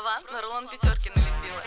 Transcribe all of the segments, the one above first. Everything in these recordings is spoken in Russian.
слова на рулон пятерки налепила.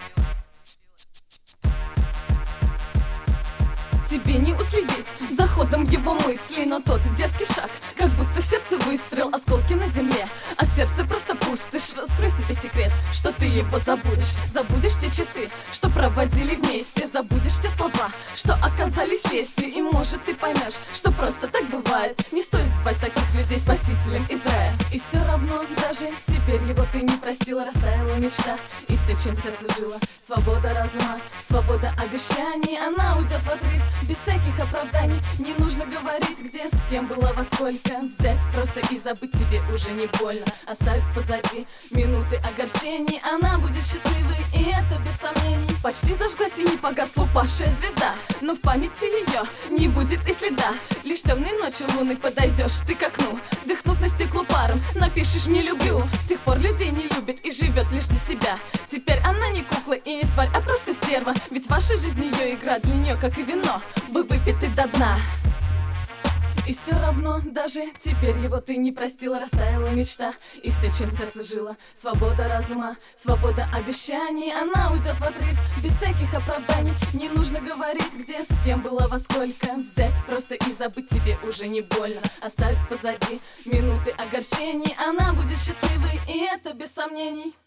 Тебе не уследить за ходом его мыслей, но тот дерзкий шаг, как будто сердце выстрел, осколки на земле, а сердце просто пустышь. Раскрой себе секрет, что ты его забудешь. Забудешь те часы, что проводили вместе, забудешь те слова, что оказались лестью. И может ты поймешь, что просто так бывает. Не стоит звать таких людей спасителем из рая. И все равно даже теперь его ты не простила. Растаяла мечта и все, чем сердце жило. Свобода разума, свобода обещаний. Она уйдет в отрыв без всяких оправданий. Не нужно говорить, где, с кем была, во сколько. Взять просто и забыть тебе уже не больно. Оставь позади минуты огорчений. Она будет счастливой, и это без сомнений. Почти зажглась и не погасла упавшая звезда, но в памяти ее не будет и следа. Лишь темной ночью луны подойдешь ты к окну, вдохнув на стекло паром, напишешь «не люблю». С тех пор людей не любит и живет лишь для себя. Теперь она не кукла и не тварь, а просто стерва. Ведь ваша жизнь ее игра, для нее как и вино, вы выпиты до дна. И все равно даже теперь его ты не простила. Растаяла мечта и все, чем сердце жило. Свобода разума, свобода обещаний. Она уйдет в отрыв без всяких оправданий. Не нужно говорить, где, с кем была, во сколько. Взять просто и забыть тебе уже не больно. Оставь позади минуты огорчений. Она будет счастливой, и это без сомнений.